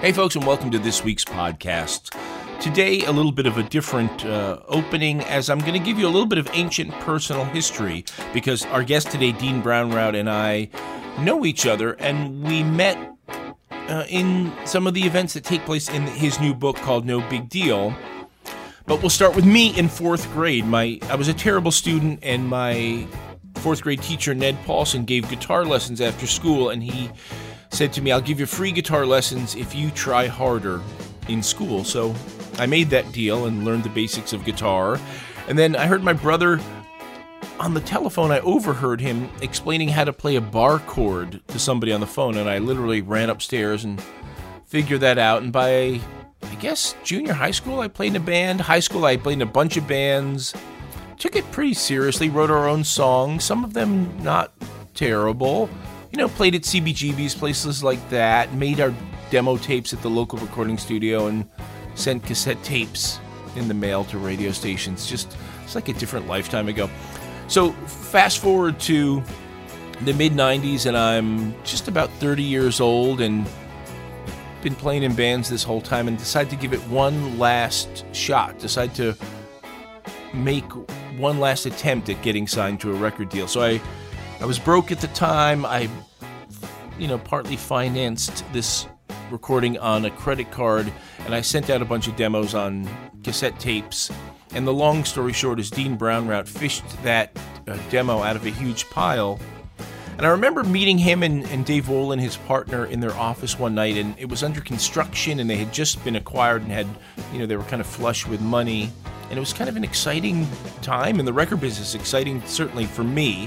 Hey folks, and welcome to this week's podcast. Today, a little bit of a different opening, as I'm going to give you a little bit of ancient personal history, because our guest today, Dean Brownrout, and I know each other, and we met in some of the events that take place in his new book called No Big Deal. But we'll start with me in fourth grade. I was a terrible student, and my fourth grade teacher, Ned Paulson, gave guitar lessons after school, and he said to me, "I'll give you free guitar lessons if you try harder in school." So I made that deal and learned the basics of guitar. And then I heard my brother on the telephone. I overheard him explaining how to play a bar chord to somebody on the phone, and I literally ran upstairs and figured that out. And by, I guess, junior high school, I played in a band. High school, I played in a bunch of bands. Took it pretty seriously, wrote our own songs, some of them not terrible. Played at CBGB's, places like that, made our demo tapes at the local recording studio, and sent cassette tapes in the mail to radio stations. It's like a different lifetime ago. So fast forward to the mid-90s, and I'm just about 30 years old, and been playing in bands this whole time, and decided to give it one last shot, decided to make one last attempt at getting signed to a record deal. So I was broke at the time. I, partly financed this recording on a credit card, and I sent out a bunch of demos on cassette tapes. And the long story short is Dean Brownrout fished that demo out of a huge pile. And I remember meeting him and Dave Wolin, his partner, in their office one night, and it was under construction, and they had just been acquired and had, they were kind of flush with money. And it was kind of an exciting time in the record business, exciting certainly for me.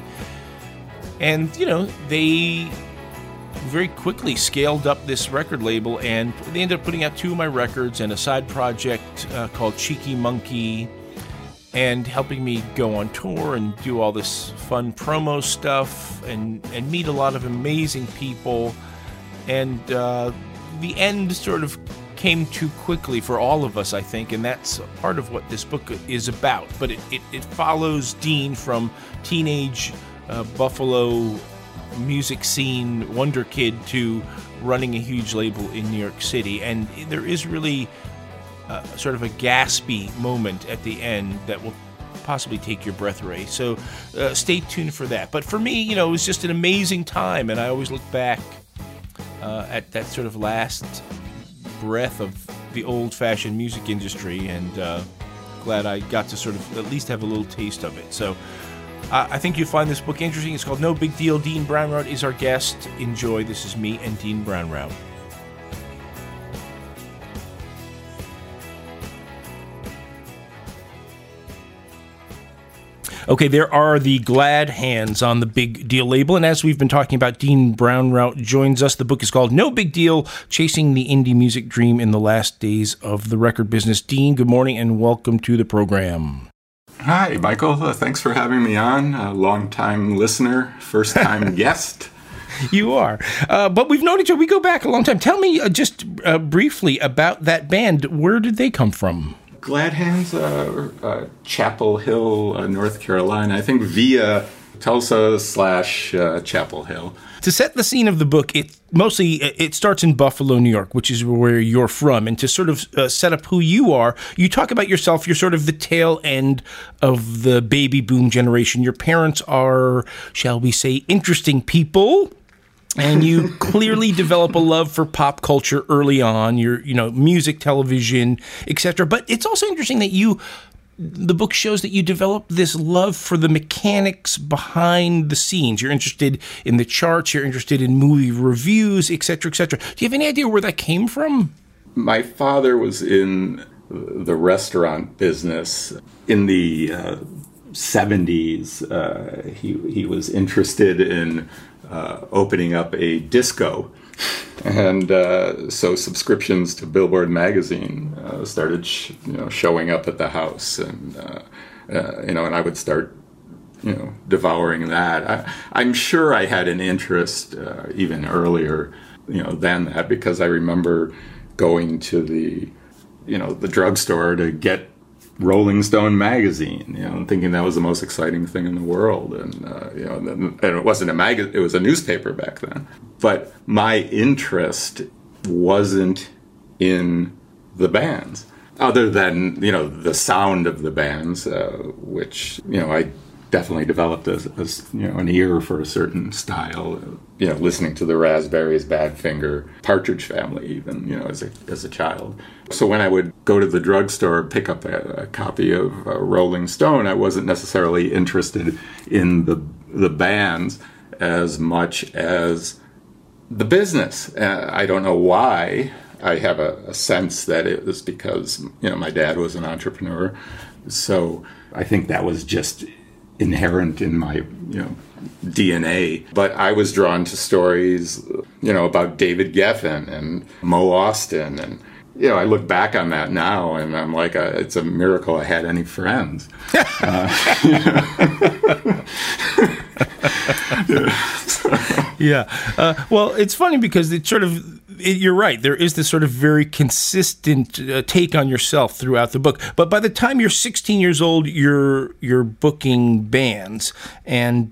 And, they very quickly scaled up this record label, and they ended up putting out two of my records and a side project called Cheeky Monkey, and helping me go on tour and do all this fun promo stuff and meet a lot of amazing people. And the end sort of came too quickly for all of us, I think, and that's part of what this book is about. But it follows Dean from teenage Buffalo music scene wonder kid to running a huge label in New York City. And there is really sort of a gaspy moment at the end that will possibly take your breath away. So stay tuned for that. But for me, it was just an amazing time, and I always look back at that sort of last breath of the old-fashioned music industry, and glad I got to sort of at least have a little taste of it. So I think you'll find this book interesting. It's called No Big Deal. Dean Brownrout is our guest. Enjoy. This is me and Dean Brownrout. Okay, there are the glad hands on the Big Deal label, and as we've been talking about, Dean Brownrout joins us. The book is called No Big Deal, Chasing the Indie Music Dream in the Last Days of the Record Business. Dean, good morning and welcome to the program. Hi, Michael. Thanks for having me on. A long-time listener, first-time guest. You are. But we've known each other. We go back a long time. Tell me just briefly about that band. Where did they come from? Glad Hands, Chapel Hill, North Carolina. I think via Tulsa/Chapel Hill. To set the scene of the book, it starts in Buffalo, New York, which is where you're from. And to sort of set up who you are, you talk about yourself. You're sort of the tail end of the baby boom generation. Your parents are, shall we say, interesting people. And you clearly develop a love for pop culture early on, your music, television, etc. But it's also interesting that the book shows that you develop this love for the mechanics behind the scenes. You're interested in the charts, you're interested in movie reviews, etc., etc. Do you have any idea where that came from? My father was in the restaurant business in the 70s. He was interested in opening up a disco, and so subscriptions to Billboard magazine started showing up at the house, and and I would start devouring that. I'm sure I had an interest even earlier than that, because I remember going to the drugstore to get Rolling Stone magazine, and thinking that was the most exciting thing in the world. And, and it wasn't a magazine, it was a newspaper back then. But my interest wasn't in the bands, other than, the sound of the bands, which, I definitely developed an ear for a certain style, listening to the Raspberries, Badfinger, Partridge Family, even, as a child. So when I would go to the drugstore, pick up a copy of Rolling Stone, I wasn't necessarily interested in the bands as much as the business. I don't know why. I have a sense that it was because, my dad was an entrepreneur. So I think that was just inherent in my, DNA. But I was drawn to stories, about David Geffen and Mo Austin. And, I look back on that now and I'm like, it's a miracle I had any friends. Yeah. Well, it's funny because you're right. There is this sort of very consistent take on yourself throughout the book. But by the time you're 16 years old, you're booking bands. And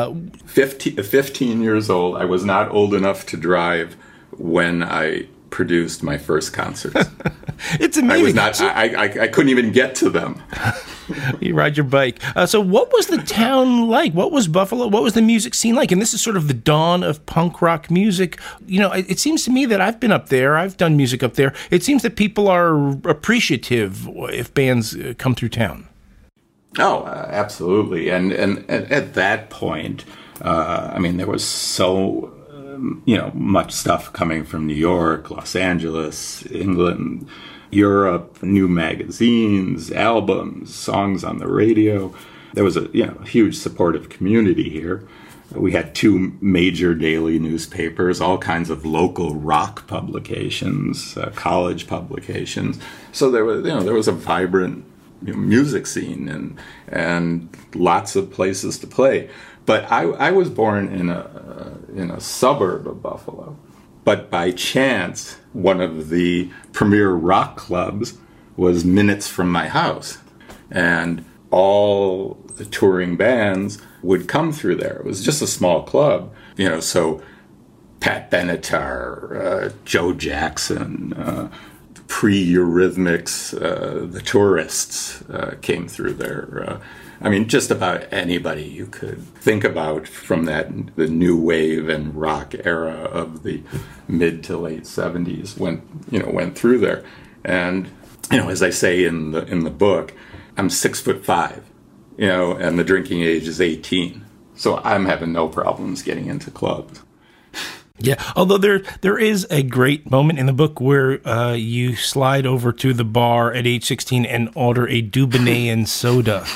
15 years old, I was not old enough to drive when I produced my first concerts. It's amazing. I couldn't even get to them. You ride your bike. So what was the town like? What was Buffalo? What was the music scene like? And this is sort of the dawn of punk rock music. It seems to me that I've been up there. I've done music up there. It seems that people are appreciative if bands come through town. Oh, absolutely. And at that point, there was so much stuff coming from New York, Los Angeles, England, Europe, new magazines, albums, songs on the radio. There was a huge supportive community here. We had 2 major daily newspapers, all kinds of local rock publications, college publications. So there was a vibrant music scene and lots of places to play. But I was born in a suburb of Buffalo. But by chance, one of the premier rock clubs was minutes from my house. And all the touring bands would come through there. It was just a small club, so Pat Benatar, Joe Jackson, pre-Eurythmics, the Tourists came through there. Just about anybody you could think about from the new wave and rock era of the mid to late 70s went through there. And, as I say in the book, I'm 6'5", and the drinking age is 18. So I'm having no problems getting into clubs. Yeah, although there is a great moment in the book where you slide over to the bar at age 16 and order a Dubonnet and soda.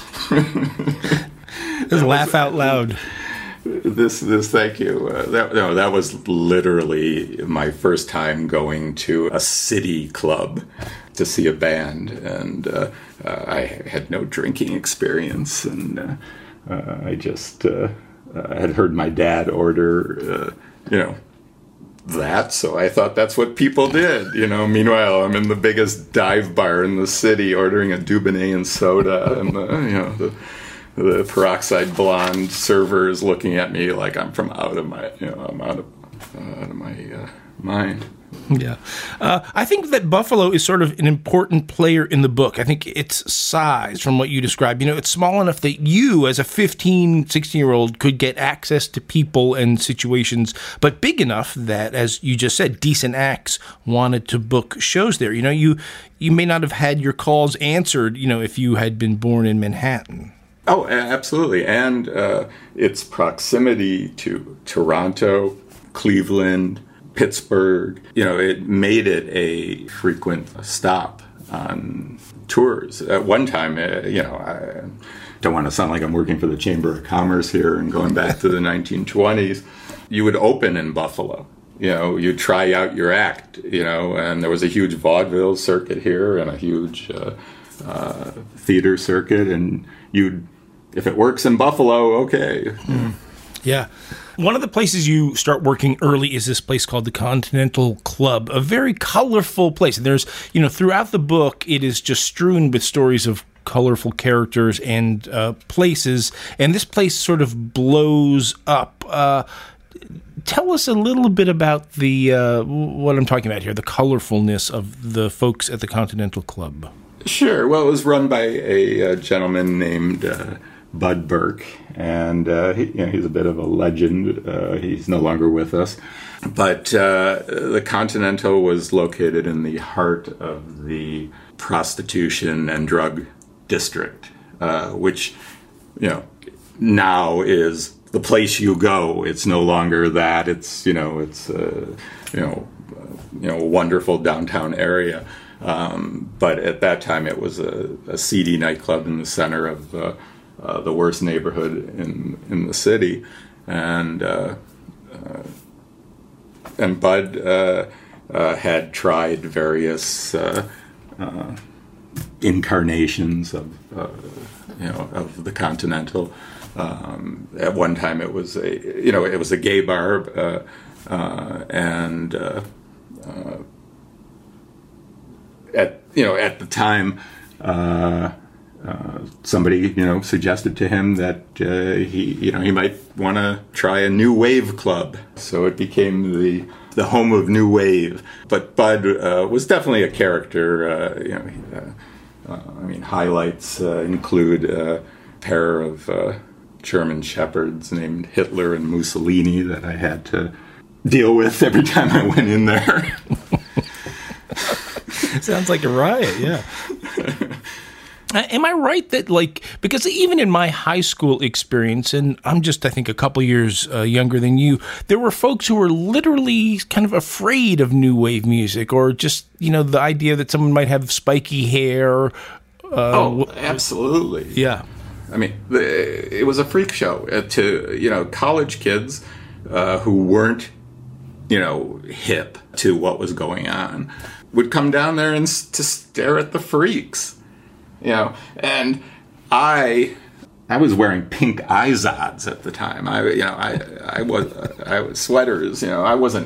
Just laugh out loud. This thank you. That was literally my first time going to a city club to see a band, and I had no drinking experience, and I just had heard my dad order. That, so I thought that's what people did, Meanwhile, I'm in the biggest dive bar in the city ordering a Dubonnet and soda, and the peroxide blonde server is looking at me like I'm out of my mind. Yeah. I think that Buffalo is sort of an important player in the book. I think its size, from what you described, it's small enough that you, as a 15, 16-year-old, could get access to people and situations, but big enough that, as you just said, decent acts wanted to book shows there. You may not have had your calls answered, if you had been born in Manhattan. Oh, absolutely. And its proximity to Toronto, Cleveland, Pittsburgh, it made it a frequent stop on tours. At one time, I don't want to sound like I'm working for the Chamber of Commerce here and going back to the 1920s. You would open in Buffalo. You'd try out your act, and there was a huge vaudeville circuit here and a huge theater circuit, and if it works in Buffalo, okay. Mm. Yeah. One of the places you start working early is this place called the Continental Club, a very colorful place. And there's, throughout the book, it is just strewn with stories of colorful characters and places. And this place sort of blows up. Tell us a little bit about the what I'm talking about here, the colorfulness of the folks at the Continental Club. Sure. Well, it was run by a gentleman named Bud Burke, and he's a bit of a legend. He's no longer with us. But the Continental was located in the heart of the prostitution and drug district, which, now is the place you go. It's no longer that. It's a wonderful downtown area. But at that time, it was a seedy nightclub in the center of the worst neighborhood in the city, and Bud had tried various incarnations of the Continental. At one time, it was a gay bar, and at the time, somebody suggested to him that he might want to try a new wave club. So it became the home of new wave. But Bud was definitely a character. Highlights include a pair of German shepherds named Hitler and Mussolini that I had to deal with every time I went in there. Sounds like a riot, yeah. Am I right that, because even in my high school experience, and I'm just, I think, a couple years younger than you, there were folks who were literally kind of afraid of new wave music, or just, the idea that someone might have spiky hair. Absolutely. Yeah. I mean, it was a freak show to, college kids who weren't, hip to what was going on, would come down there and to stare at the freaks. And I was wearing pink Izods at the time. I was sweaters. I wasn't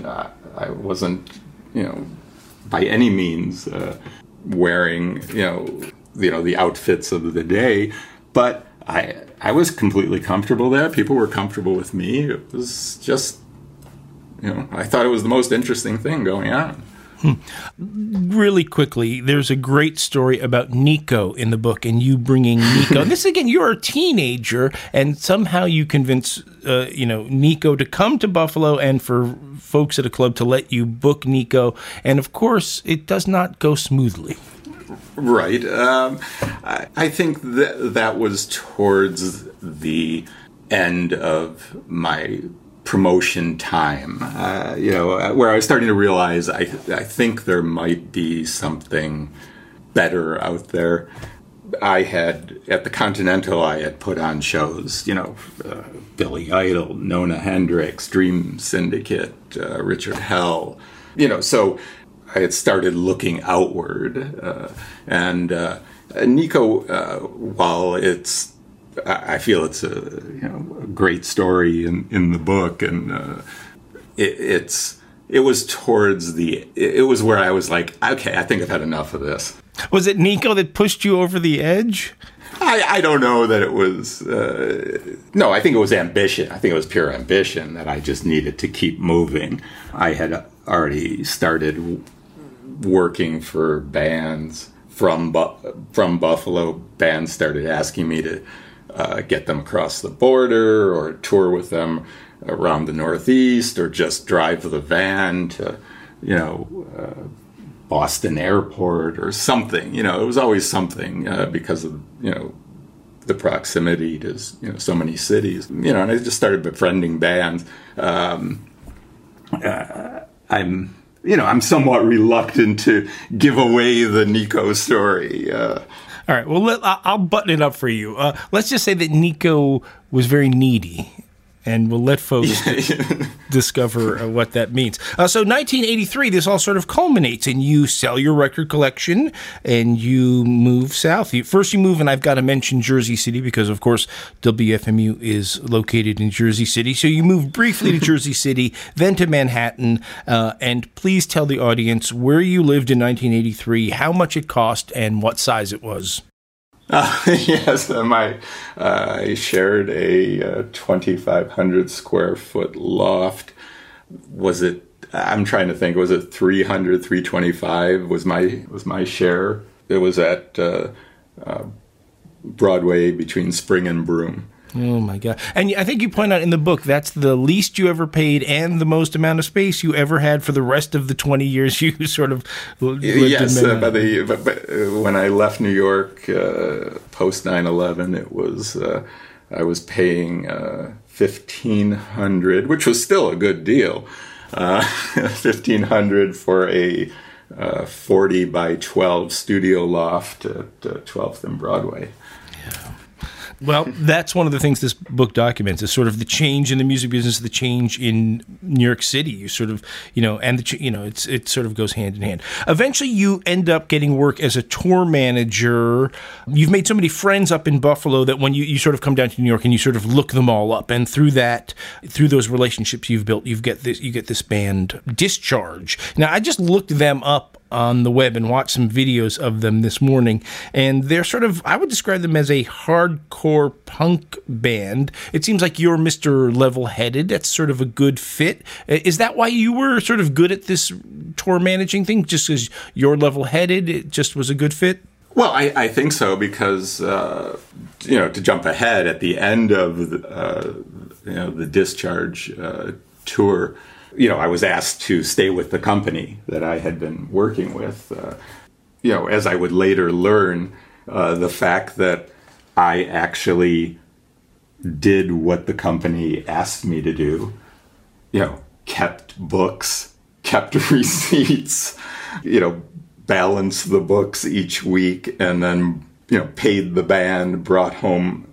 by any means wearing the outfits of the day, but I was completely comfortable there. People were comfortable with me. It was just I thought it was the most interesting thing going on. Really quickly, there's a great story about Nico in the book, and you bringing Nico. And this, again, you're a teenager, and somehow you convince, Nico to come to Buffalo, and for folks at a club to let you book Nico. And of course, it does not go smoothly. Right. I think that was towards the end of my promotion time, where I was starting to realize I think there might be something better out there. At the Continental, I had put on shows, Billy Idol, Nona Hendrix, Dream Syndicate, Richard Hell, so I had started looking outward. And Nico, while I feel it's a great story in the book, and it was where I was like, okay, I think I've had enough of this. Was it Nico that pushed you over the edge? I don't know that it was. No, I think it was ambition. I think it was pure ambition that I just needed to keep moving. I had already started working for bands from Buffalo. Bands started asking me to get them across the border, or tour with them around the Northeast, or just drive the van to, Boston Airport or something. It was always something because of, the proximity to, so many cities. And I just started befriending bands. I'm somewhat reluctant to give away the Nico story. All right, well, I'll button it up for you. Let's just say that Nico was very needy, and we'll let folks discover what that means. So 1983, this all sort of culminates, and you sell your record collection, and you move south. First you move, and I've got to mention Jersey City, because, of course, WFMU is located in Jersey City. So you move briefly to Jersey City, then to Manhattan, and please tell the audience where you lived in 1983, how much it cost, and what size it was. Yes, I shared a 2,500 square foot loft was it, I'm trying to think, was it 300, 325 was my share? It was at Broadway between Spring and Broome. Oh, my God. And I think you point out in the book that's the least you ever paid and the most amount of space you ever had for the rest of the 20 years you sort of lived yes, in but when I left New York post 9/11, it was I was paying $1,500, which was still a good deal. $1,500 for a 40 by 12 studio loft at 12th and Broadway. Well, that's one of the things this book documents is sort of the change in the music business, the change in New York City. You sort of, and it sort of goes hand in hand. Eventually, you end up getting work as a tour manager. You've made so many friends up in Buffalo that when you sort of come down to New York and you sort of look them all up, and through those relationships you've built, you get this band Discharge. Now, I just looked them up on the web and watched some videos of them this morning, and they're sort of, I would describe them as a hardcore punk band. It seems like you're Mr. Level-Headed. That's sort of a good fit. Is that why you were sort of good at this tour managing thing? Just because you're level-headed, it just was a good fit? Well, I think so, because, to jump ahead, at the end of the Discharge tour, I was asked to stay with the company that I had been working with. As I would later learn, the fact that I actually did what the company asked me to do, kept books, kept receipts, balanced the books each week, and then, paid the band, brought home,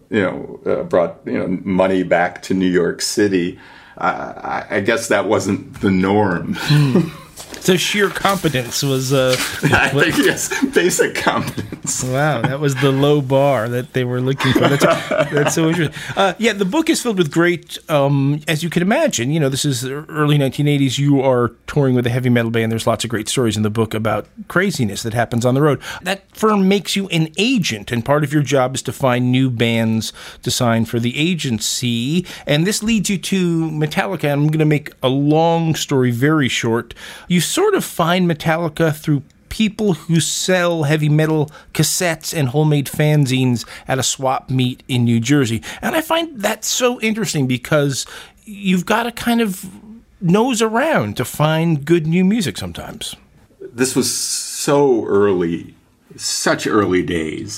money back to New York City. I guess that wasn't the norm. So sheer competence was... I think, yes, basic competence. Wow, that was the low bar that they were looking for. That's so interesting. The book is filled with great, as you can imagine, this is early 1980s, you are touring with a heavy metal band. There's lots of great stories in the book about craziness that happens on the road. That firm makes you an agent, and part of your job is to find new bands to sign for the agency, and this leads you to Metallica. I'm going to make a long story very short. You sort of find Metallica through people who sell heavy metal cassettes and homemade fanzines at a swap meet in New Jersey. And I find that so interesting because you've got to kind of nose around to find good new music sometimes. This was so early, such early days,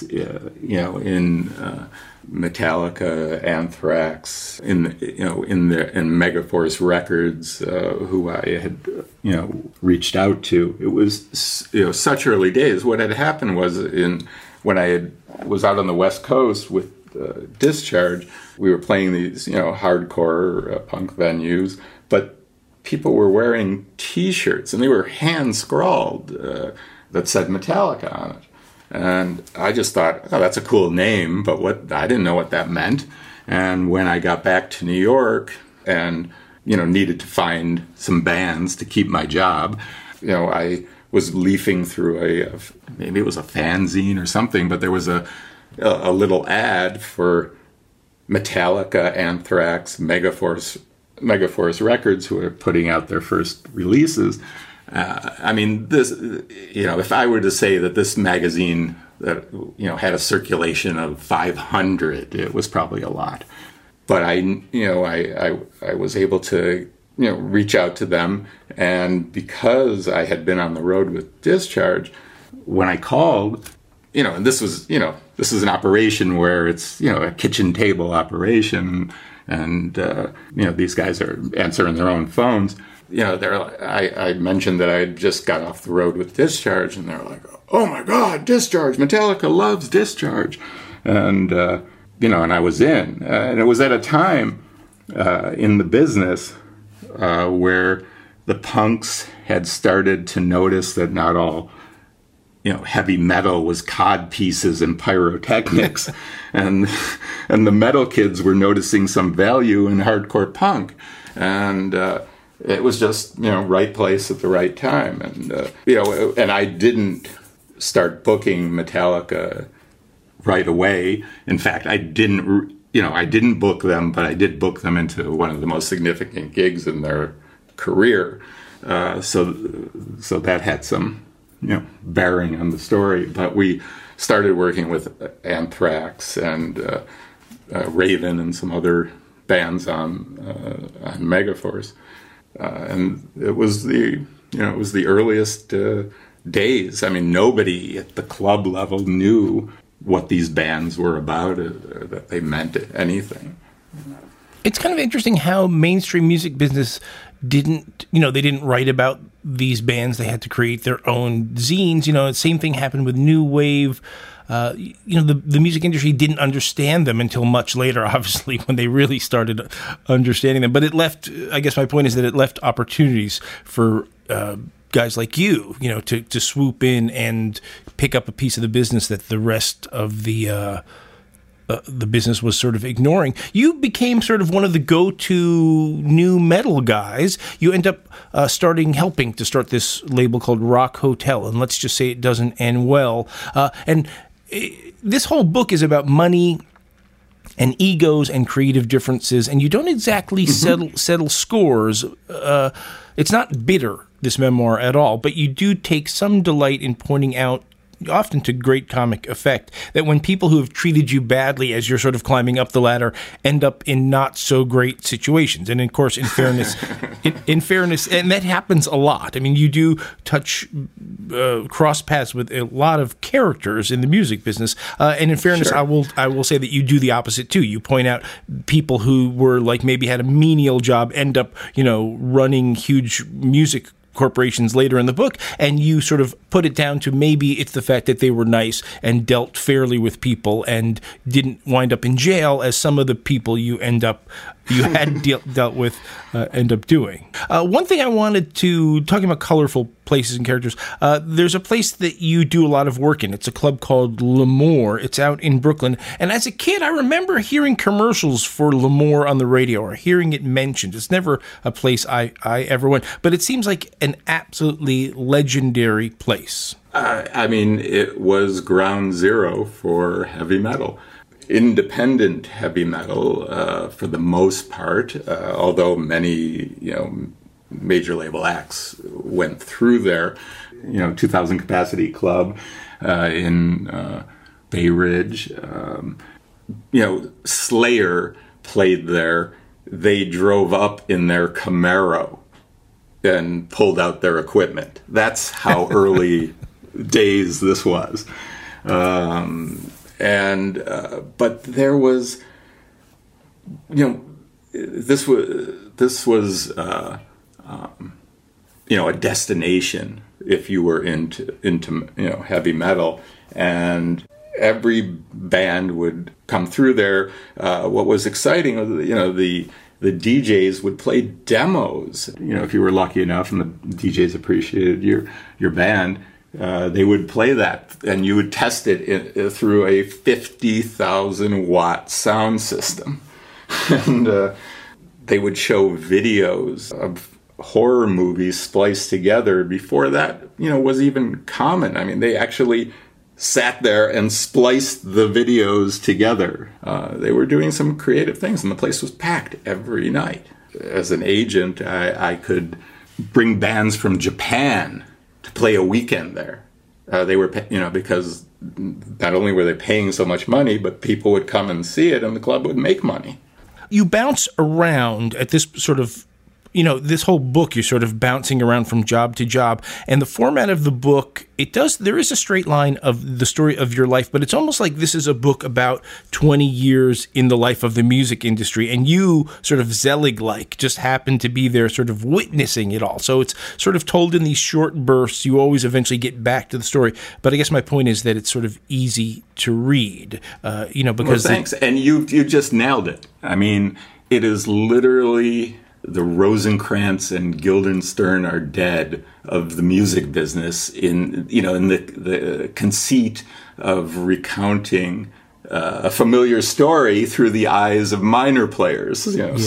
in Metallica, Anthrax, in Megaforce Records, who I had, reached out to. It was, such early days. What had happened was when I was out on the West Coast with Discharge, we were playing these, hardcore punk venues, but people were wearing T-shirts, and they were hand-scrawled that said Metallica on it. And I just thought, oh, that's a cool name, but I didn't know what that meant. And when I got back to New York and, needed to find some bands to keep my job, I was leafing through maybe it was a fanzine or something, but there was a little ad for Metallica, Anthrax, Megaforce Records, who are putting out their first releases. This, if I were to say that this magazine that, had a circulation of 500, it was probably a lot. But I was able to, reach out to them. And because I had been on the road with Discharge, when I called, and this was an operation where it's, a kitchen table operation, and, these guys are answering their own phones. I mentioned that I had just got off the road with Discharge, and they're like, "Oh my God, Discharge! Metallica loves Discharge," and and I was in, and it was at a time in the business where the punks had started to notice that not all, heavy metal was cod pieces and pyrotechnics, and the metal kids were noticing some value in hardcore punk, and it was just, right place at the right time. And, and I didn't start booking Metallica right away. In fact, I didn't book them, but I did book them into one of the most significant gigs in their career. So that had some, bearing on the story. But we started working with Anthrax and Raven and some other bands on Megaforce, and it was the earliest days. I mean, nobody at the club level knew what these bands were about, or that they meant anything. It's kind of interesting how mainstream music business didn't write about these bands. They had to create their own zines. The same thing happened with New Wave. The music industry didn't understand them until much later, obviously, when they really started understanding them. But it left, I guess my point is that it left opportunities for guys like you, to swoop in and pick up a piece of the business that the rest of the business was sort of ignoring. You became sort of one of the go-to new metal guys. You end up helping to start this label called Rock Hotel, and let's just say it doesn't end well. This whole book is about money and egos and creative differences, and you don't exactly settle scores. It's not bitter, this memoir, at all, but you do take some delight in pointing out, often to great comic effect, that when people who have treated you badly as you're sort of climbing up the ladder end up in not so great situations. And of course, in fairness, and that happens a lot. I mean, you do cross paths with a lot of characters in the music business. And in fairness, sure. I will say that you do the opposite too. You point out people who were maybe had a menial job end up, running huge music corporations later in the book, and you sort of put it down to maybe it's the fact that they were nice and dealt fairly with people and didn't wind up in jail as some of the people you had dealt with end up doing. One thing I wanted to, talking about colorful places and characters, there's a place that you do a lot of work in. It's a club called L'Amour. It's out in Brooklyn. And as a kid, I remember hearing commercials for L'Amour on the radio or hearing it mentioned. It's never a place I ever went, but it seems like an absolutely legendary place. It was ground zero for heavy metal. Independent heavy metal, for the most part, although many, major label acts went through there. 2,000 capacity club in Bay Ridge. Slayer played there. They drove up in their Camaro and pulled out their equipment. That's how early days this was. But there was, this was a destination if you were into heavy metal, and every band would come through there. What was exciting was, the DJs would play demos. If you were lucky enough and the DJs appreciated your band, they would play that, and you would test it through a 50,000 watt sound system. And they would show videos of horror movies spliced together before that, was even common. I mean, they actually sat there and spliced the videos together. They were doing some creative things, and the place was packed every night. As an agent, I could bring bands from Japan to play a weekend there. They were, because not only were they paying so much money, but people would come and see it, and the club would make money. You bounce around at this sort of, this whole book, you're sort of bouncing around from job to job. And the format of the book, there is a straight line of the story of your life, but it's almost like this is a book about 20 years in the life of the music industry. And you sort of Zelig-like just happen to be there sort of witnessing it all. So it's sort of told in these short bursts. You always eventually get back to the story. But I guess my point is that it's sort of easy to read, because... Well, thanks. And you just nailed it. I mean, it is literally... the Rosencrantz and Guildenstern are dead of the music business in the conceit of recounting a familiar story through the eyes of minor players. Yeah.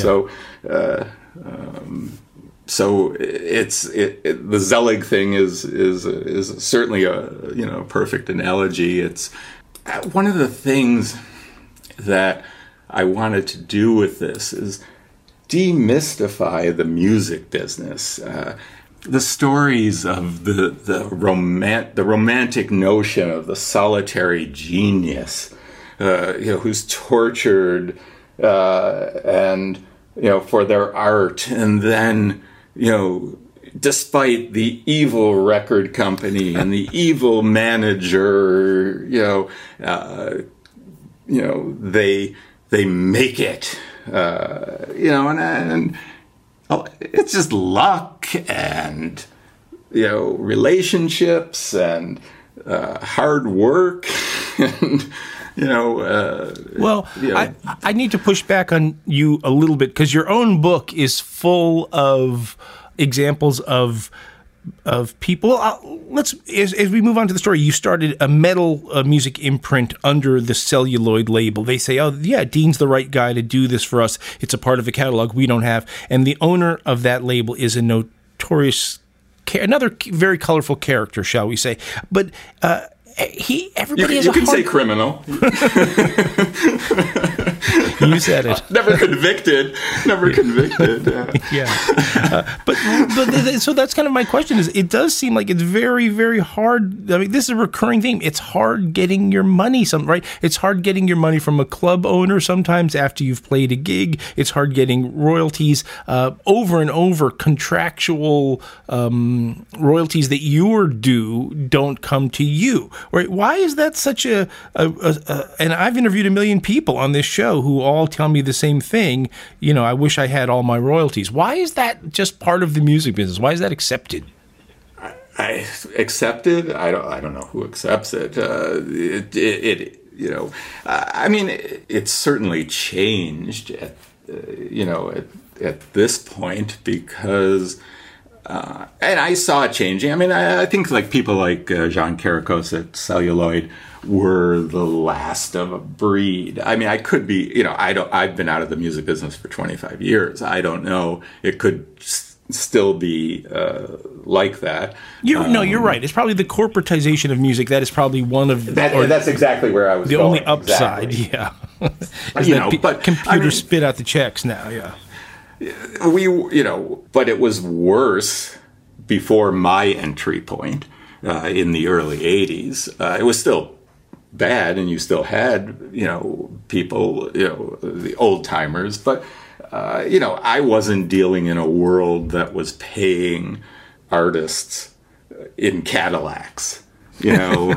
So it's the Zelig thing is certainly a perfect analogy. It's one of the things that I wanted to do with this is demystify the music business. The stories of the romantic notion of the solitary genius, who's tortured and for their art, and then despite the evil record company and the evil manager, they make it, and it's just luck and relationships and hard work and I need to push back on you a little bit, because your own book is full of examples of people. As we move on to the story, you started a metal music imprint under the Celluloid label. They say, oh yeah, Dean's the right guy to do this for us. It's a part of a catalog we don't have. And the owner of that label is a notorious, another very colorful character, shall we say. But everybody has a hard... You can say criminal. You said it. Never convicted. But so that's kind of my question. Is it does seem like it's very, very hard. I mean, this is a recurring theme. It's hard getting your money, right? It's hard getting your money from a club owner sometimes after you've played a gig. It's hard getting royalties over and over. Contractual royalties that you're due don't come to you. Right? Why is that such a and I've interviewed a million people on this show who all tell me the same thing. I wish I had all my royalties. Why is that just part of the music business? Why is that accepted? I accepted. I don't know who accepts it. It's certainly changed at this point, because. And I saw it changing. I mean, I think like people like Jean Caracos at Celluloid were the last of a breed. I mean, I could be, I've been out of the music business for 25 years. I don't know. It could still be like that. You're right. It's probably the corporatization of music. That is probably one of that's exactly where I was going. The only upside, exactly. But computers spit out the checks now, yeah. But it was worse before my entry point in the early 80s. It was still bad, and you still had, people, the old timers. But, I wasn't dealing in a world that was paying artists in Cadillacs. Well,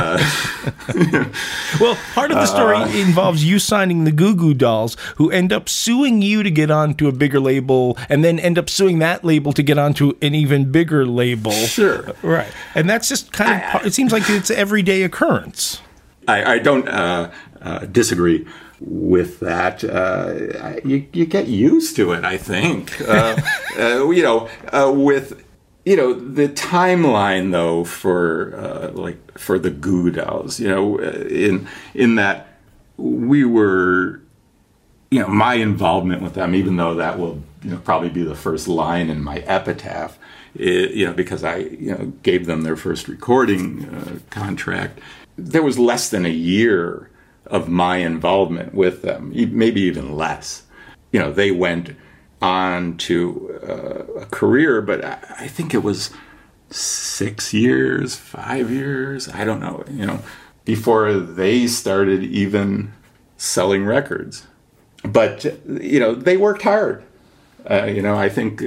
part of the story involves you signing the Goo Goo Dolls, who end up suing you to get onto a bigger label, and then end up suing that label to get onto an even bigger label. Sure. Right. And that's just kind of, it seems like it's an everyday occurrence. I don't disagree with that. You get used to it, I think. With... the timeline though for the Goo Dolls, in that we were, my involvement with them, even though that will probably be the first line in my epitaph, because I gave them their first recording contract. There was less than a year of my involvement with them, maybe even less. They went on to a career, but I think it was 6 years, 5 years, I don't know, before they started even selling records. But, they worked hard. I think,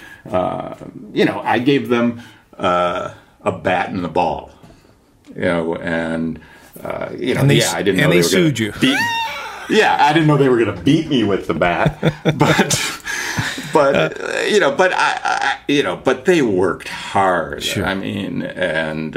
I gave them a bat and a ball, and, I didn't know they were sued you. I didn't know they were going to beat me with the bat, but they worked hard. Sure. I mean, and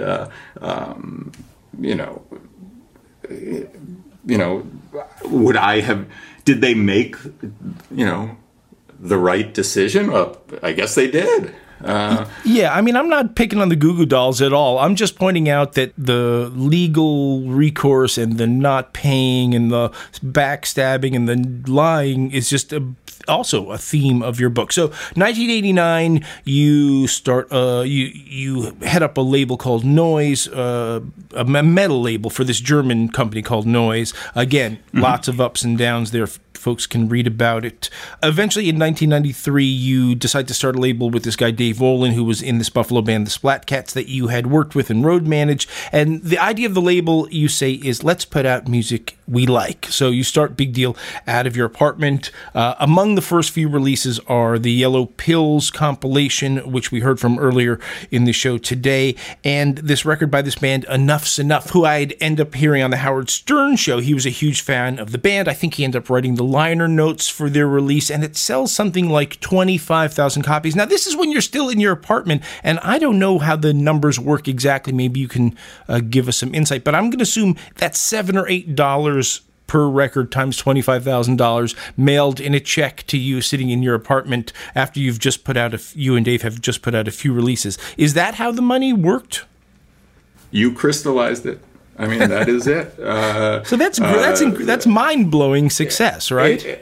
would I have? Did they make the right decision? Well, I guess they did. Yeah, I mean, I'm not picking on the Goo Goo Dolls at all. I'm just pointing out that the legal recourse and the not paying and the backstabbing and the lying is just also a theme of your book. So 1989, you start, you head up a label called Noise, a metal label for this German company called Noise. Again, lots of ups and downs there. Folks can read about it. Eventually, in 1993, you decide to start a label with this guy, Dave Wolin, who was in this Buffalo band, the Splat Cats, that you had worked with and road managed. And the idea of the label, you say, is let's put out music we like. So you start Big Deal out of your apartment. Among the first few releases are the Yellow Pills compilation, which we heard from earlier in the show today, and this record by this band, Enough's Enough, who I'd end up hearing on the Howard Stern show. He was a huge fan of the band. I think he ended up writing the liner notes for their release, and it sells something like 25,000 copies. Now, this is when you're still in your apartment, and I don't know how the numbers work exactly. Maybe you can give us some insight, but I'm going to assume that's $7 or $8 per record times $25,000 mailed in a check to you sitting in your apartment after you've just put out you and Dave have just put out a few releases. Is that how the money worked? You crystallized it. I mean, that is it. So that's mind-blowing success, right?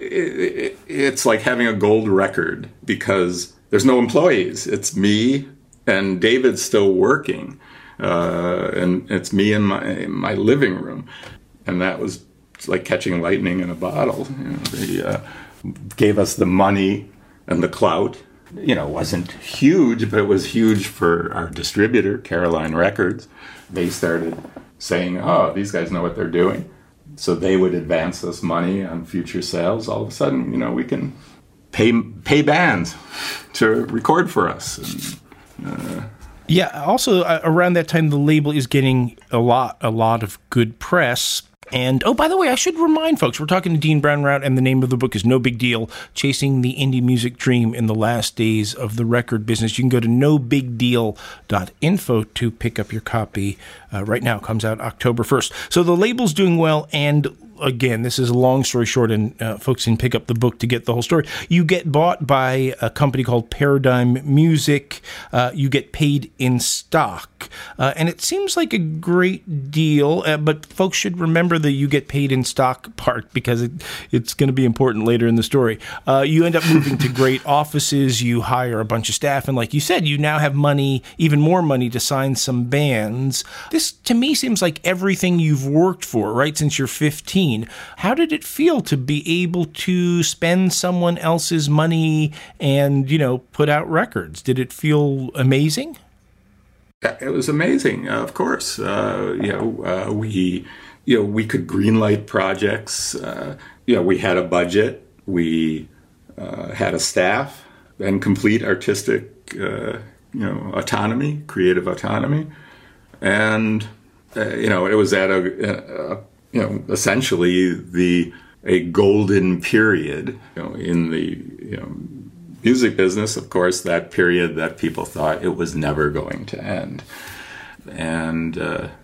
It's like having a gold record because there's no employees. It's me and David's still working, and it's me in my living room, and that was like catching lightning in a bottle. They gave us the money and the clout. It wasn't huge, but it was huge for our distributor, Caroline Records. They started saying, oh, these guys know what they're doing. So they would advance us money on future sales. All of a sudden, we can pay bands to record for us. Yeah, also around that time, the label is getting a lot of good press. And, oh, by the way, I should remind folks, we're talking to Dean Brownrout, and the name of the book is No Big Deal, Chasing the Indie Music Dream in the Last Days of the Record Business. You can go to nobigdeal.info to pick up your copy. Right now, it comes out October 1st. So the label's doing well, and again, this is a long story short, and folks can pick up the book to get the whole story. You get bought by a company called Paradigm Music. You get paid in stock. And it seems like a great deal, but folks should remember the you get paid in stock part because it's going to be important later in the story. You end up moving to great offices. You hire a bunch of staff. And like you said, you now have money, even more money, to sign some bands. This, to me, seems like everything you've worked for, right, since you're 15. How did it feel to be able to spend someone else's money and, put out records? Did it feel amazing? It was amazing, of course. We could greenlight projects. We had a budget. We had a staff and complete artistic, autonomy, creative autonomy. And, it was at essentially a golden period, in the, music business, of course, that period that people thought it was never going to end. And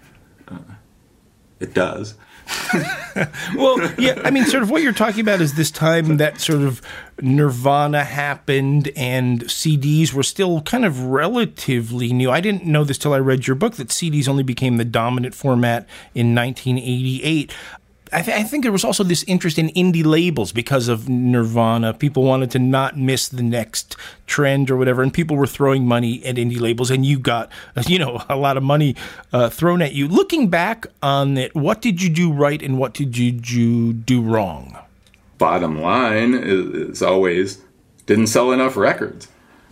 it does. Well, yeah, I mean, sort of what you're talking about is this time that sort of Nirvana happened and CDs were still kind of relatively new. I didn't know this till I read your book, that CDs only became the dominant format in 1988. I think there was also this interest in indie labels because of Nirvana. People wanted to not miss the next trend or whatever, and people were throwing money at indie labels, and you got, a lot of money thrown at you. Looking back on it, what did you do right and what did you do wrong? Bottom line is always didn't sell enough records.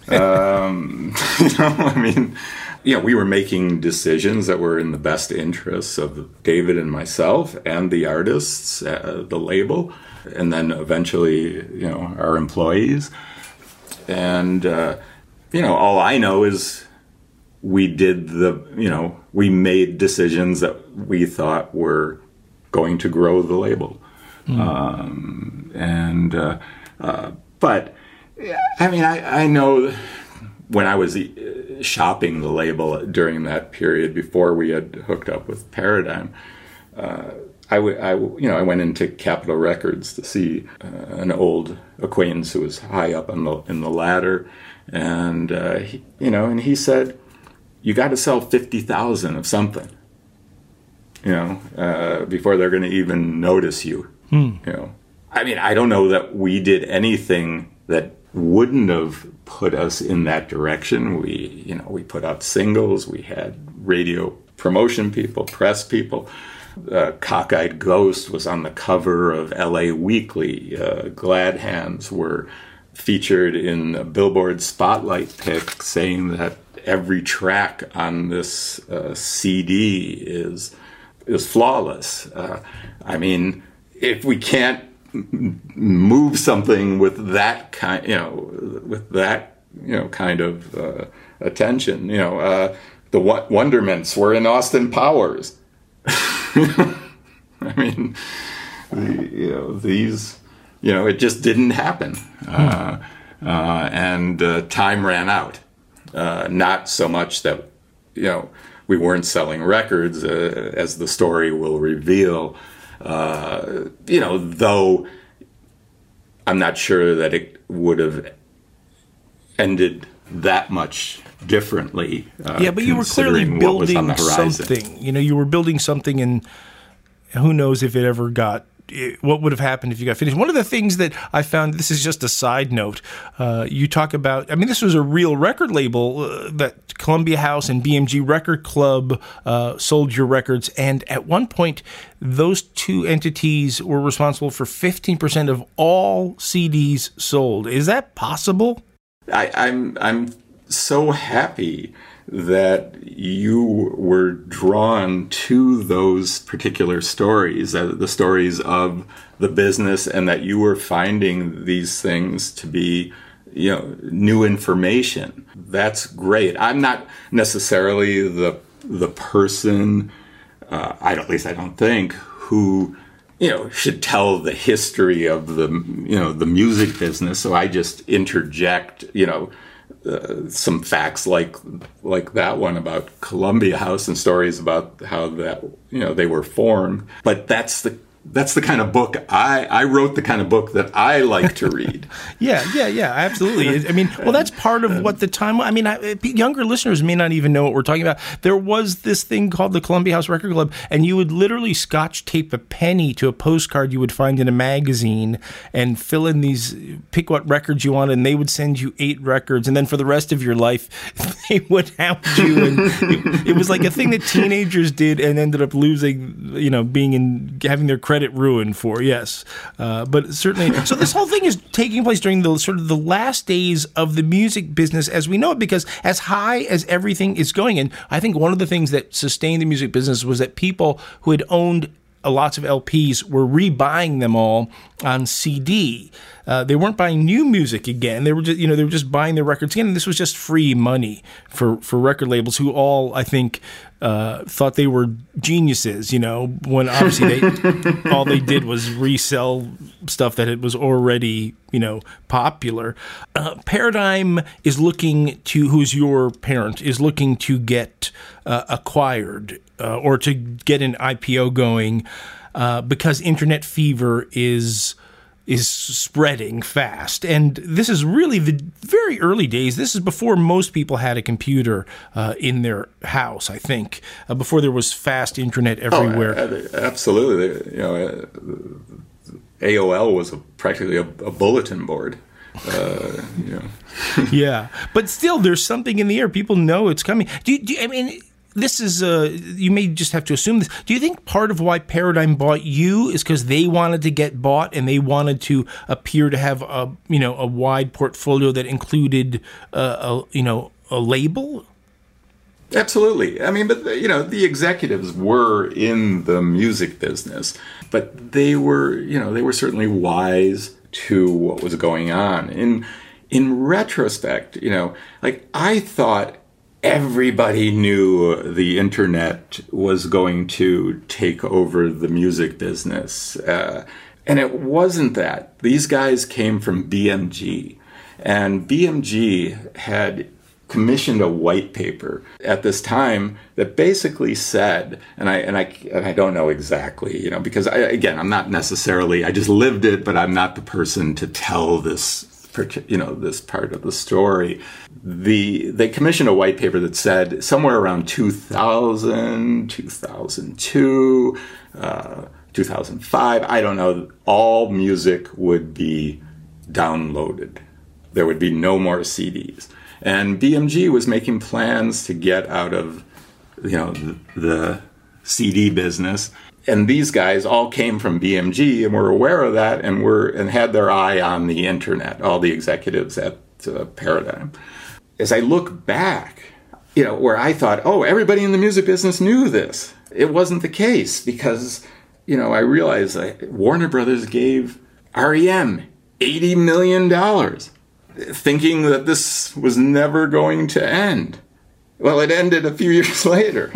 We were making decisions that were in the best interests of David and myself and the artists, the label, and then eventually, our employees. And, all I know is we made decisions that we thought were going to grow the label. But, I know when I was shopping the label during that period before we had hooked up with Paradigm, I went into Capitol Records to see an old acquaintance who was high up in the ladder, and he said, "You got to sell 50,000 of something, before they're going to even notice you." I mean, I don't know that we did anything that wouldn't have put us in that direction. We put out singles. We had radio promotion people, press people. Cockeyed Ghost was on the cover of LA Weekly. Glad Hands were featured in a Billboard Spotlight pick saying that every track on this CD is flawless. I mean, if we can't move something with that kind, kind of attention, the Wonderments were in Austin Powers. I mean, these, it just didn't happen, and time ran out. Not so much that we weren't selling records, as the story will reveal. Though I'm not sure that it would have ended that much differently. But you were clearly building something. You were building something, and who knows if it ever what would have happened if you got finished. One of the things that I found, this is just a side note, you talk about, this was a real record label that Columbia House and BMG Record Club sold your records, and at one point, those two entities were responsible for 15% of all CDs sold. Is that possible? I'm so happy that you were drawn to those particular stories, the stories of the business, and that you were finding these things to be, new information. That's great. I'm not necessarily the person, at least I don't think, who should tell the history of the music business. So I just interject, some facts like that one about Columbia House and stories about how that they were formed. But that's the kind of book I wrote, the kind of book that I like to read. Yeah, absolutely. That's part of what the time. Younger listeners may not even know what we're talking about. There was this thing called the Columbia House Record Club, and you would literally Scotch tape a penny to a postcard you would find in a magazine and fill in pick what records you wanted, and they would send you 8 records, and then for the rest of your life, they would hound you. And it was like a thing that teenagers did and ended up losing, having their credit ruined for, yes. But certainly, so this whole thing is taking place during the sort of the last days of the music business as we know it, because as high as everything is going, and I think one of the things that sustained the music business was that people who had owned lots of LPs were rebuying them all on CD. They weren't buying new music again. They were just buying their records again. And this was just free money for record labels who all, I think, thought they were geniuses. When obviously all they did was resell stuff that it was already popular. Paradigm is looking to, who's your parent, is looking to get acquired or to get an IPO going because internet fever is spreading fast. And this is really the very early days. This is before most people had a computer in their house, I think, before there was fast internet everywhere. Absolutely. AOL was practically a bulletin board. Yeah, but still, there's something in the air. People know it's coming. This is, you may just have to assume this. Do you think part of why Paradigm bought you is because they wanted to get bought and they wanted to appear to have a wide portfolio that included a label? Absolutely. But the executives were in the music business, but they were certainly wise to what was going on. In retrospect, I thought everybody knew the internet was going to take over the music business. And it wasn't that. These guys came from BMG, and BMG had commissioned a white paper at this time that basically said, and I don't know exactly, because I'm not necessarily, I just lived it, but I'm not the person to tell this part of the story. They commissioned a white paper that said somewhere around 2000, 2002, 2005, I don't know, all music would be downloaded. There would be no more CDs. And BMG was making plans to get out of, the CD business. And these guys all came from BMG and were aware of that and had their eye on the internet, all the executives at Paradigm. As I look back, where I thought, oh, everybody in the music business knew this. It wasn't the case because, I realized Warner Brothers gave REM $80 million, thinking that this was never going to end. Well, it ended a few years later.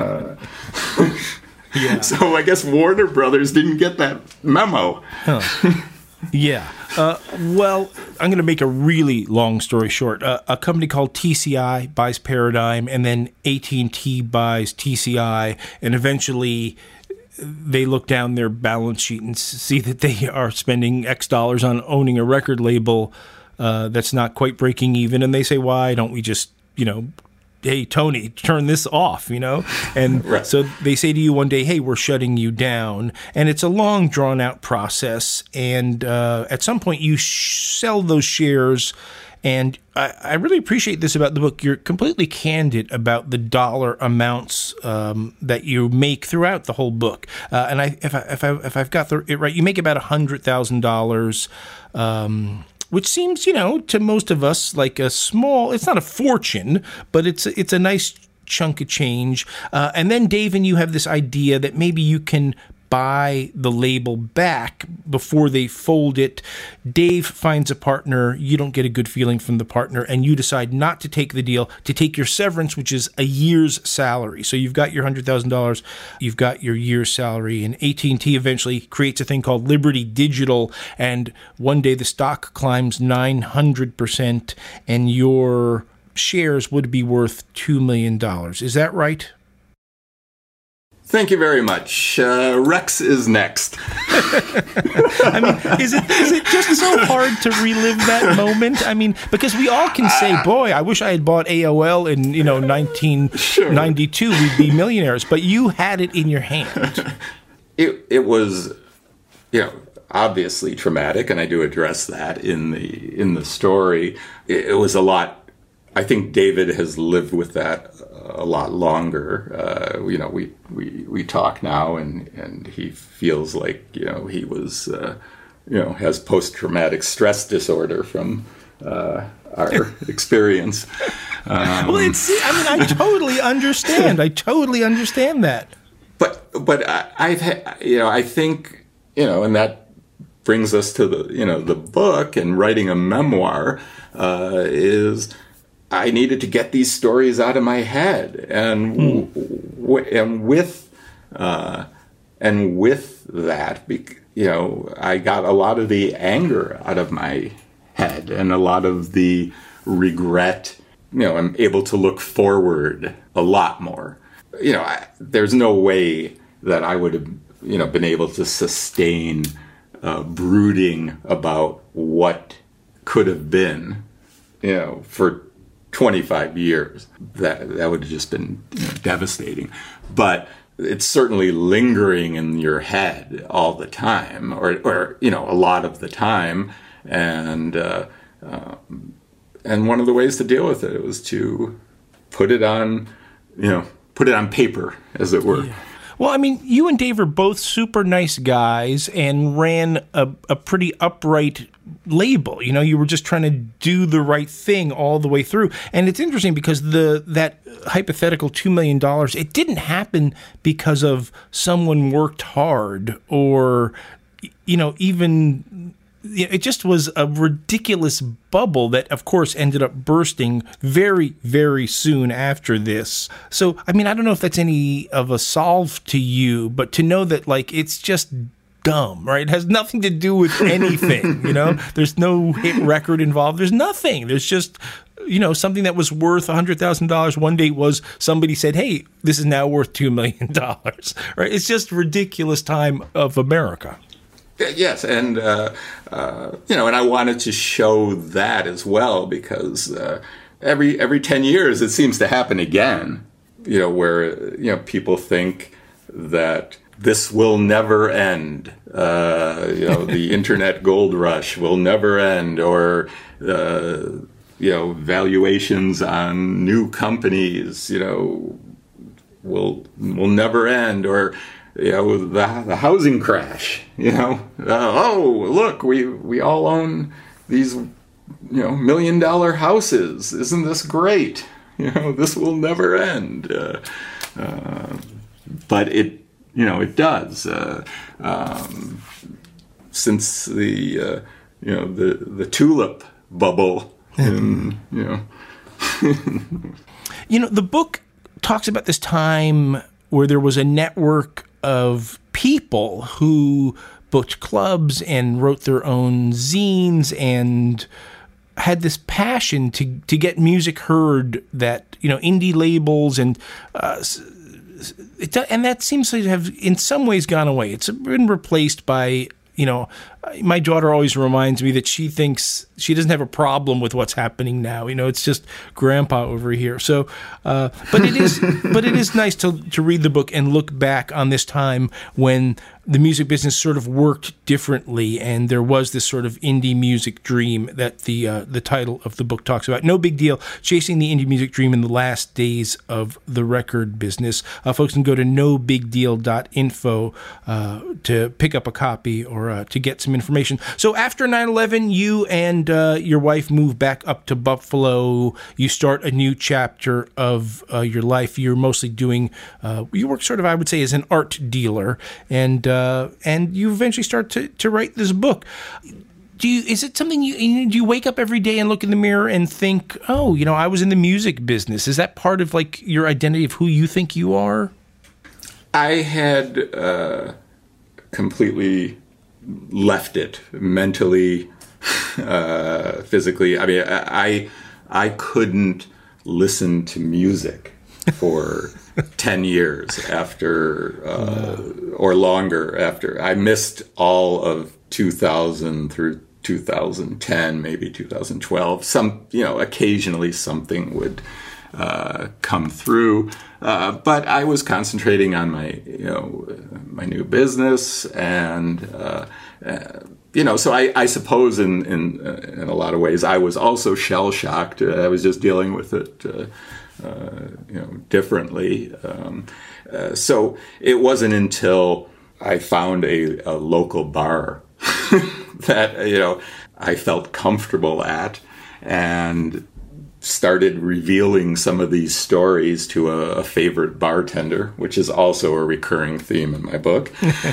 Yeah. So I guess Warner Brothers didn't get that memo. Huh. Yeah. Well, I'm going to make a really long story short. A company called TCI buys Paradigm, and then AT&T buys TCI, and eventually they look down their balance sheet and see that they are spending X dollars on owning a record label that's not quite breaking even, and they say, why don't we just, hey, Tony, turn this off, And right. So they say to you one day, hey, we're shutting you down. And it's a long, drawn-out process. And at some point, you sell those shares. And I really appreciate this about the book. You're completely candid about the dollar amounts that you make throughout the whole book. And if I've got it right, you make about $100,000. Which seems, to most of us like a small, it's not a fortune, but it's a nice chunk of change. And then, Dave, and you have this idea that maybe you can buy the label back before they fold it. Dave finds a partner. You don't get a good feeling from the partner, and you decide not to take the deal, to take your severance, which is a year's salary. So you've got your $100,000, you've got your year's salary, and AT&T eventually creates a thing called Liberty Digital, and one day the stock climbs 900%, and your shares would be worth $2 million. Is that right? Thank you very much. Rex is next. I mean, is it just so hard to relive that moment? I mean, because we all can say, boy, I wish I had bought AOL in, 1992. We'd be millionaires. But you had it in your hand. It was, obviously traumatic, and I do address that in the story. It was a lot. I think David has lived with that a lot longer. We talk now, and he feels like he was has post-traumatic stress disorder from our experience. Well, I totally understand. I totally understand that. But I think and that brings us to the book and writing a memoir is. I needed to get these stories out of my head, and with that, I got a lot of the anger out of my head, and a lot of the regret. I'm able to look forward a lot more. There's no way that I would have, been able to sustain brooding about what could have been, for 25 years. That would have just been devastating. But it's certainly lingering in your head all the time, or a lot of the time. And one of the ways to deal with it was to put it on paper, as it were. Yeah. Well, I mean, you and Dave are both super nice guys and ran a pretty upright label. You were just trying to do the right thing all the way through. And it's interesting because that hypothetical $2 million, it didn't happen because of someone worked hard or, even... It just was a ridiculous bubble that, of course, ended up bursting very, very soon after this. So, I mean, I don't know if that's any of a solve to you, but to know that, it's just dumb, right? It has nothing to do with anything, There's no hit record involved. There's nothing. There's just, something that was worth $100,000 one day was somebody said, hey, this is now worth $2 million, right? It's just ridiculous time of America. Yes, and and I wanted to show that as well because every 10 years it seems to happen again. Where people think that this will never end. The internet gold rush will never end, or valuations on new companies, will never end, or the housing crash. Look, we all own these $1 million houses. Isn't this great? This will never end. But it does. Since the tulip bubble, the book talks about this time where there was a network of people who booked clubs and wrote their own zines and had this passion to get music heard, that indie labels and that seems to have in some ways gone away. It's been replaced by my daughter always reminds me that she thinks she doesn't have a problem with what's happening now. It's just grandpa over here. So, but it is nice to read the book and look back on this time when the music business sort of worked differently, and there was this sort of indie music dream that the title of the book talks about. No Big Deal: Chasing the Indie Music Dream in the Last Days of the Record Business. Folks can go to nobigdeal.info to pick up a copy or to get some information. So after 9/11, you and your wife move back up to Buffalo. You start a new chapter of your life. You're mostly doing, you work sort of, I would say, as an art dealer, and you eventually start to write this book. Is it something do you wake up every day and look in the mirror and think, oh, I was in the music business? Is that part of like your identity of who you think you are? I had completely left it mentally, physically. I mean, I couldn't listen to music for 10 years after, or longer after. I missed all of 2000 through 2010, maybe 2012. Occasionally something would come through, but I was concentrating on my new business, and so I suppose in a lot of ways I was also shell shocked. I was just dealing with it, differently. So it wasn't until I found a local bar that I felt comfortable at, and started revealing some of these stories to a favorite bartender, which is also a recurring theme in my book.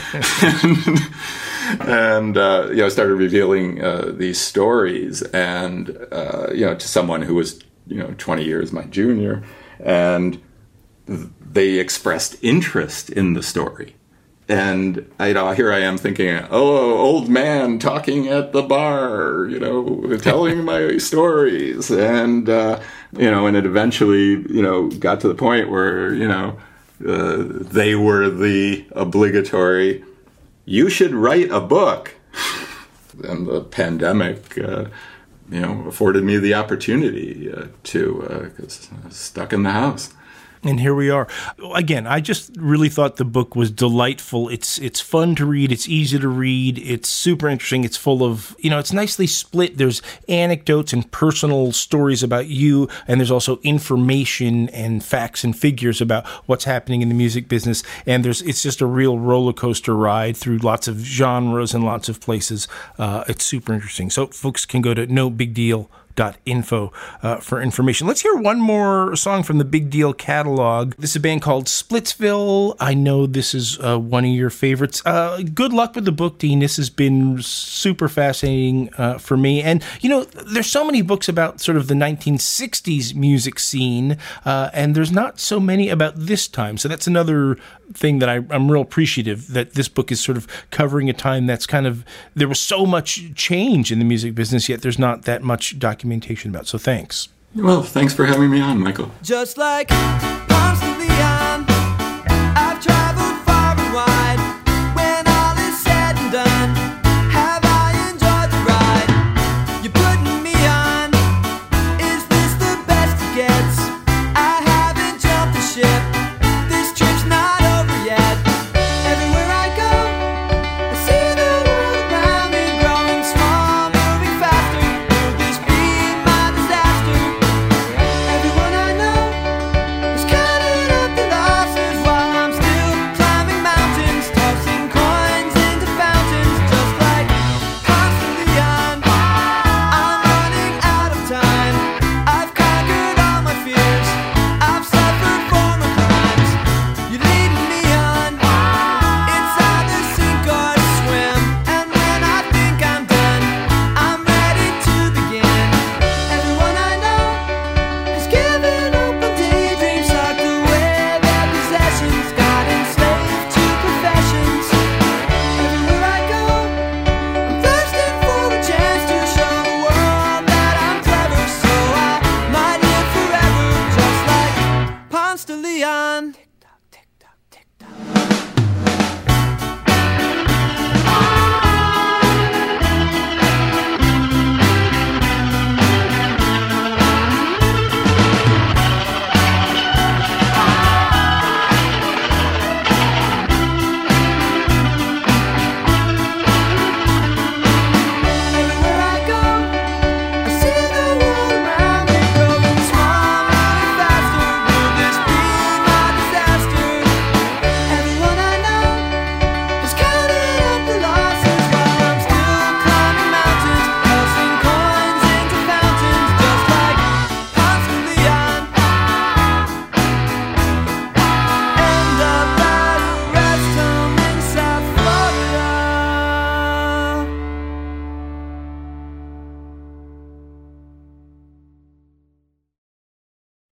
and started revealing these stories, and to someone who was 20 years my junior, and they expressed interest in the story. And here I am thinking, oh, old man talking at the bar, telling my stories, and and it eventually got to the point where they were the obligatory, you should write a book. And the pandemic afforded me the opportunity to, because I was stuck in the house. And here we are. Again, I just really thought the book was delightful. It's fun to read. It's easy to read. It's super interesting. It's full of, it's nicely split. There's anecdotes and personal stories about you, and there's also information and facts and figures about what's happening in the music business. And it's just a real roller coaster ride through lots of genres and lots of places. It's super interesting. So folks can go to nobigdeal.info for information. Let's hear one more song from the Big Deal catalog. This is a band called Splitsville. I know this is one of your favorites. Good luck with the book, Dean. This has been super fascinating for me. And, there's so many books about sort of the 1960s music scene, and there's not so many about this time. So that's another thing that I'm real appreciative that this book is sort of covering a time that's kind of, there was so much change in the music business, yet there's not that much documentation about. So thanks. Well, thanks for having me on, Michael. Just like